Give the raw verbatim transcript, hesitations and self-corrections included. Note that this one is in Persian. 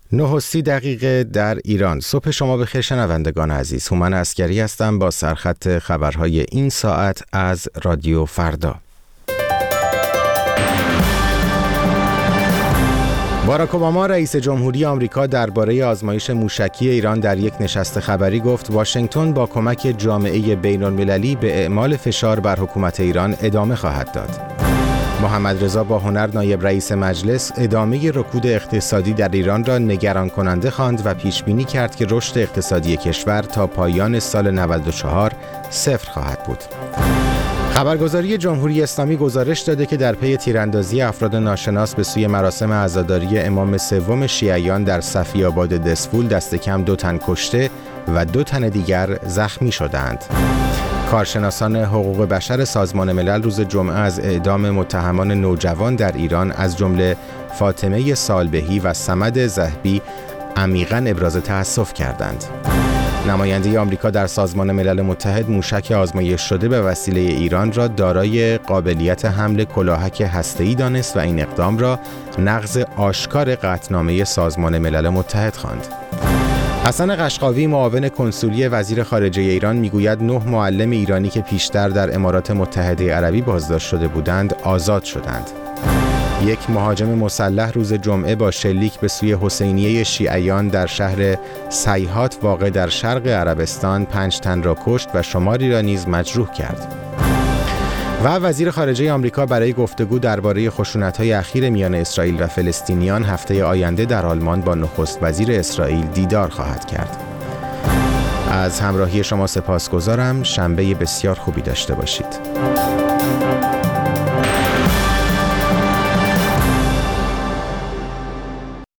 نه و سی دقیقه در ایران. صبح شما بخیر شنوندگان عزیز. هومن عسگری هستم با سرخط خبرهای این ساعت از رادیو فردا. باراک اوباما رئیس جمهوری آمریکا درباره آزمایش موشکی ایران در یک نشست خبری گفت واشنگتن با کمک جامعه بین‌المللی به اعمال فشار بر حکومت ایران ادامه خواهد داد. محمد رضا باهنر نایب رئیس مجلس ادامه رکود اقتصادی در ایران را نگران کننده خواند و پیش بینی کرد که رشد اقتصادی کشور تا پایان سال نود و چهار صفر خواهد بود. خبرگزاری جمهوری اسلامی گزارش داده که در پی تیراندازی افراد ناشناس به سوی مراسم عزاداری امام سوم شیعیان در صفی آباد دسفول دست کم دو تن کشته و دو تن دیگر زخمی شدند. کارشناسان حقوق بشر سازمان ملل روز جمعه از اعدام متهمان نوجوان در ایران از جمله فاطمه سالبهی و صمد ذهبی عمیقاً ابراز تأسف کردند. نماینده آمریکا در سازمان ملل متحد موشک آزمایش شده به وسیله ایران را دارای قابلیت حمل کلاهک هسته‌ای دانست و این اقدام را نقض آشکار قطعنامه سازمان ملل متحد خواند. حسن قشقاوی معاون کنسولی وزیر خارجه ایران میگوید نه معلم ایرانی که پیشتر در امارات متحده عربی بازداشت شده بودند آزاد شدند. یک مهاجم مسلح روز جمعه با شلیک به سوی حسینیه شیعیان در شهر سیحات واقع در شرق عربستان پنج تن را کشت و شماری را نیز مجروح کرد. و وزیر خارجه آمریکا برای گفتگو درباره خشونت‌های اخیر میان اسرائیل و فلسطینیان هفته آینده در آلمان با نخست وزیر اسرائیل دیدار خواهد کرد. از همراهی شما سپاسگزارم. شنبه بسیار خوبی داشته باشید.